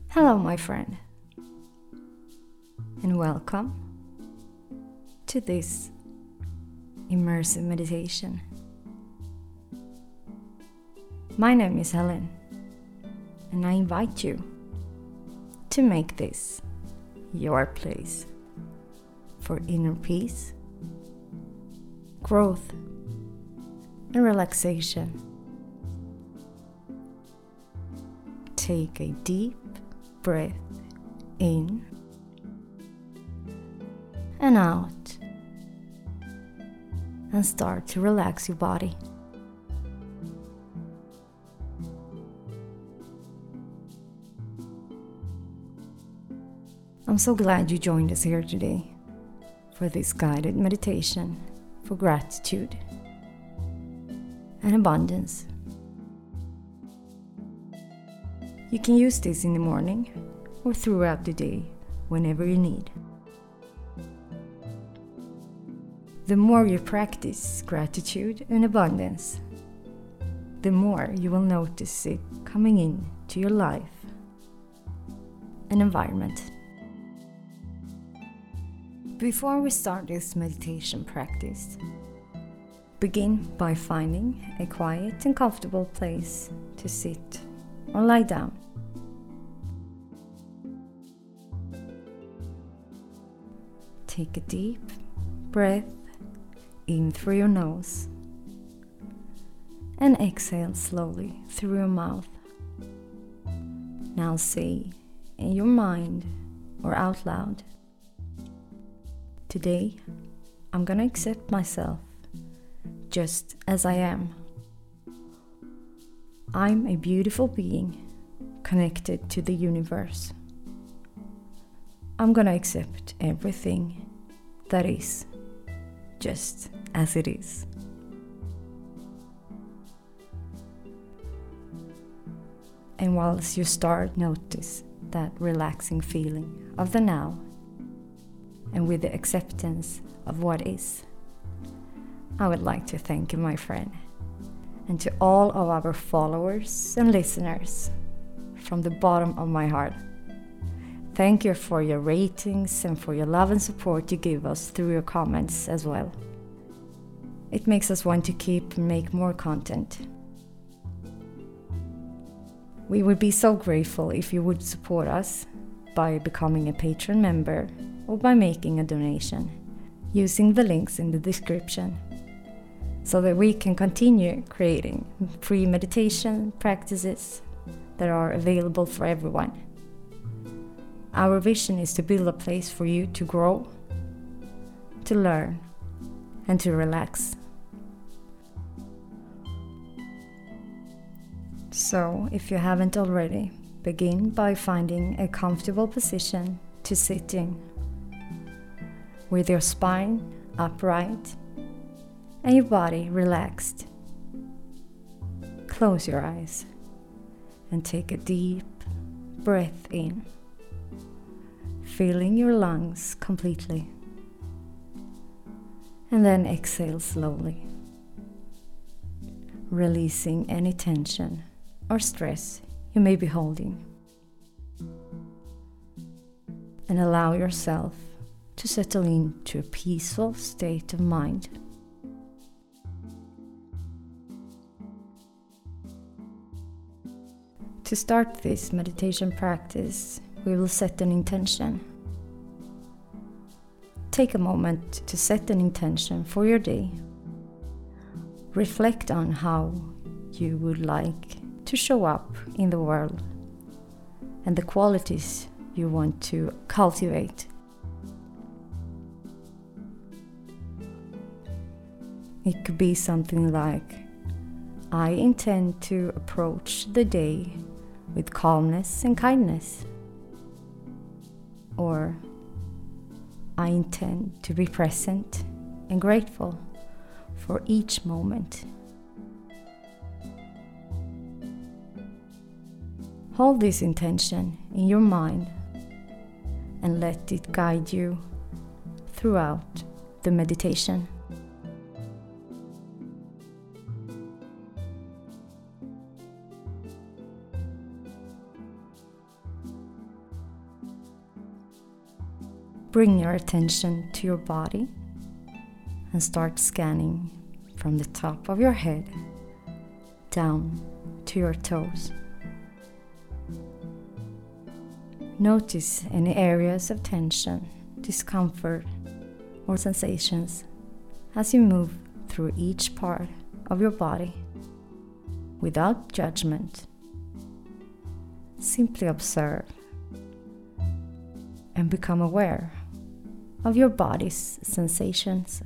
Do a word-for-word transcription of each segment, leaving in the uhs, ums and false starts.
Hello, my friend, and welcome to this immersive meditation. My name is Helen, and I invite you to make this your place for inner peace, growth, and relaxation. Take a deep breath in and out, and start to relax your body. I'm so glad you joined us here today for this guided meditation for gratitude and abundance. You can use this in the morning or throughout the day, whenever you need. The more you practice gratitude and abundance, the more you will notice it coming in to your life and environment. Before we start this meditation practice, begin by finding a quiet and comfortable place to sit or lie down. Take a deep breath in through your nose and exhale slowly through your mouth. Now say in your mind or out loud, "Today I'm gonna accept myself just as I am. I'm a beautiful being connected to the universe. I'm gonna accept everything that is, just as it is." And whilst you start, notice that relaxing feeling of the now, and with the acceptance of what is, I would like to thank you, my friend, and to all of our followers and listeners from the bottom of my heart. Thank you for your ratings and for your love and support you give us through your comments as well. It makes us want to keep and make more content. We would be so grateful if you would support us by becoming a Patreon member or by making a donation using the links in the description, so that we can continue creating free meditation practices that are available for everyone. Our vision is to build a place for you to grow, to learn, and to relax. So, if you haven't already, begin by finding a comfortable position to sit in, with your spine upright and your body relaxed. Close your eyes and take a deep breath in, filling your lungs completely. And then exhale slowly, releasing any tension or stress you may be holding. And allow yourself to settle into a peaceful state of mind. To start this meditation practice, we will set an intention. Take a moment to set an intention for your day. Reflect on how you would like to show up in the world and the qualities you want to cultivate. It could be something like, "I intend to approach the day with calmness and kindness." Or, "I intend to be present and grateful for each moment." Hold this intention in your mind and let it guide you throughout the meditation. Bring your attention to your body and start scanning from the top of your head down to your toes. Notice any areas of tension, discomfort, or sensations as you move through each part of your body without judgment. Simply observe and become aware of your body's sensations.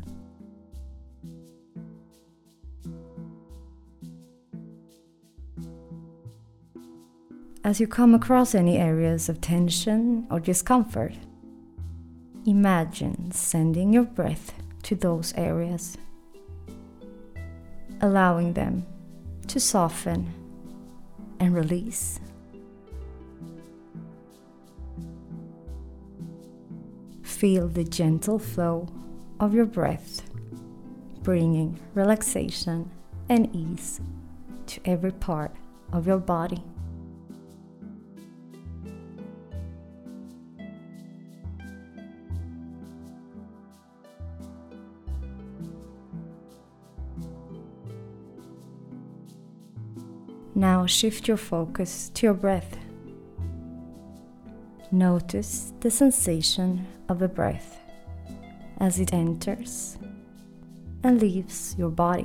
As you come across any areas of tension or discomfort, imagine sending your breath to those areas, allowing them to soften and release. Feel the gentle flow of your breath, bringing relaxation and ease to every part of your body. Now shift your focus to your breath. Notice the sensation of the breath as it enters and leaves your body.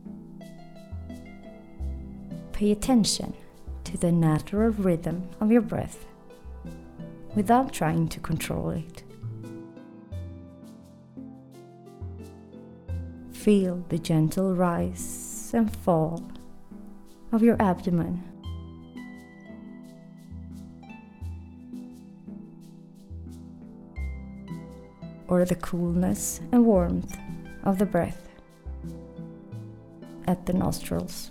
Pay attention to the natural rhythm of your breath without trying to control it. Feel the gentle rise and fall of your abdomen. Or the coolness and warmth of the breath at the nostrils.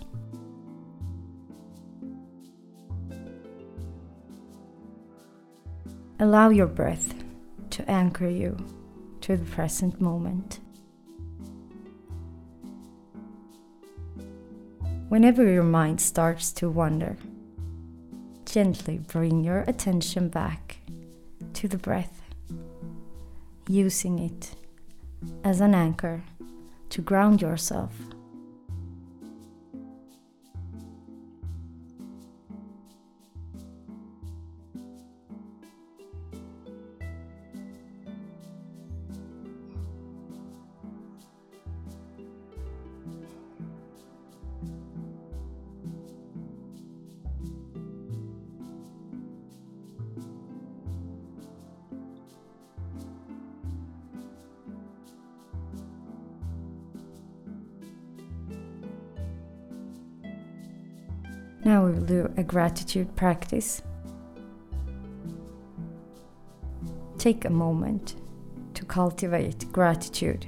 Allow your breath to anchor you to the present moment. Whenever your mind starts to wander, gently bring your attention back to the breath, using it as an anchor to ground yourself. Now we will do a gratitude practice. Take a moment to cultivate gratitude.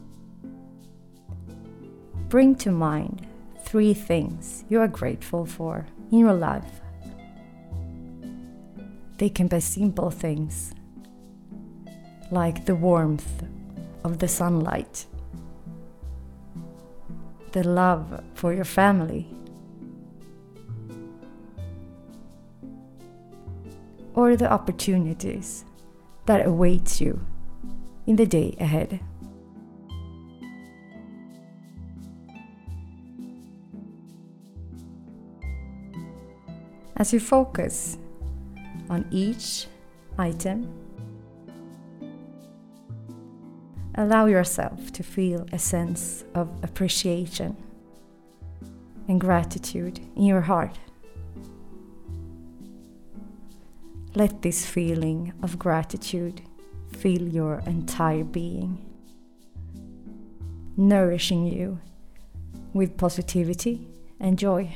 Bring to mind three things you are grateful for in your life. They can be simple things, like the warmth of the sunlight, the love for your family, or the opportunities that await you in the day ahead. As you focus on each item, allow yourself to feel a sense of appreciation and gratitude in your heart. Let this feeling of gratitude fill your entire being, nourishing you with positivity and joy.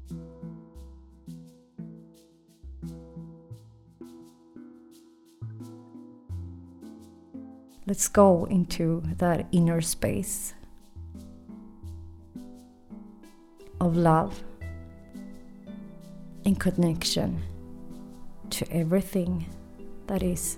Let's go into that inner space of love and connection to everything that is.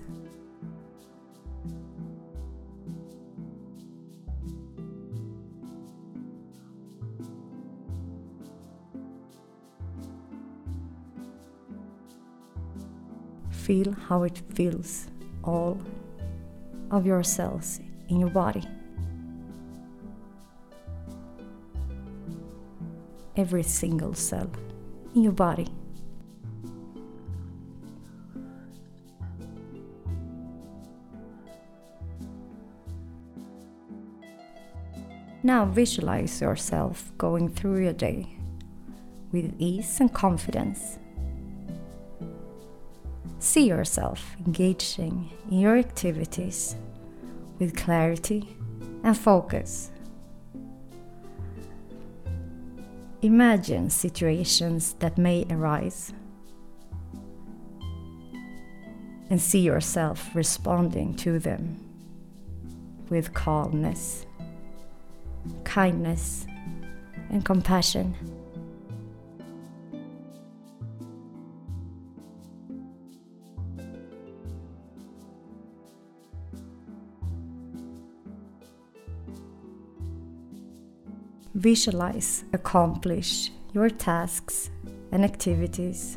Feel how it fills all of your cells in your body. Every single cell in your body. Now visualize yourself going through your day with ease and confidence. See yourself engaging in your activities with clarity and focus. Imagine situations that may arise and see yourself responding to them with calmness, kindness, and compassion. Visualize accomplish your tasks and activities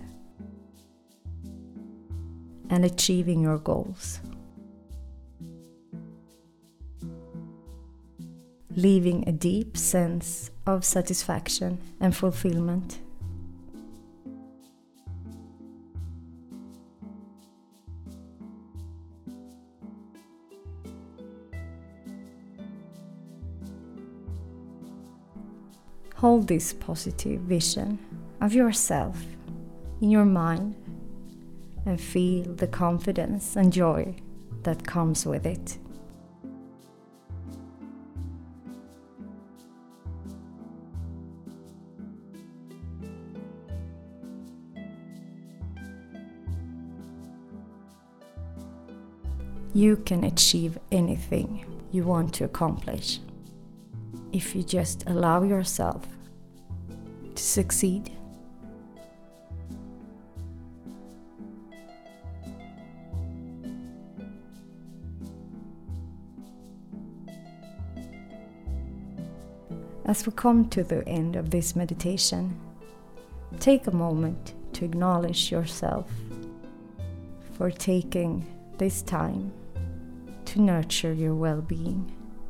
and achieving your goals, leaving a deep sense of satisfaction and fulfillment. Hold this positive vision of yourself in your mind and feel the confidence and joy that comes with it. You can achieve anything you want to accomplish if you just allow yourself to succeed. As we come to the end of this meditation, take a moment to acknowledge yourself for taking this time to nurture your well-being.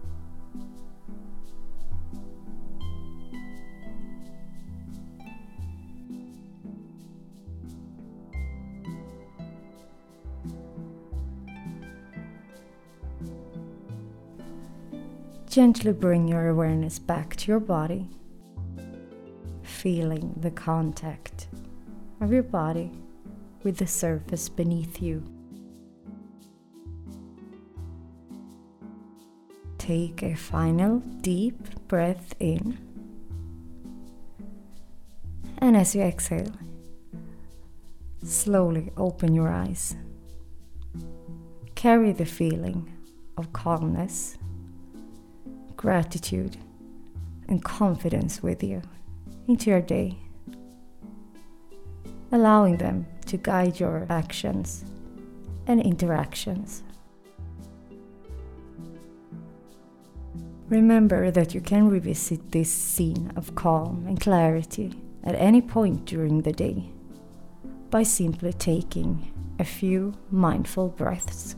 Gently bring your awareness back to your body, feeling the contact of your body with the surface beneath you. Take a final deep breath in, and as you exhale, slowly open your eyes. Carry the feeling of calmness, gratitude, and confidence with you into your day, allowing them to guide your actions and interactions. Remember that you can revisit this scene of calm and clarity at any point during the day by simply taking a few mindful breaths.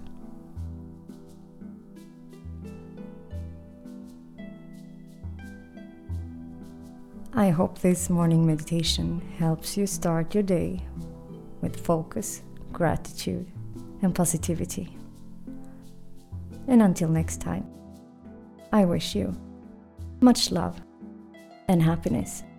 I hope this morning meditation helps you start your day with focus, gratitude, and positivity. And until next time, I wish you much love and happiness.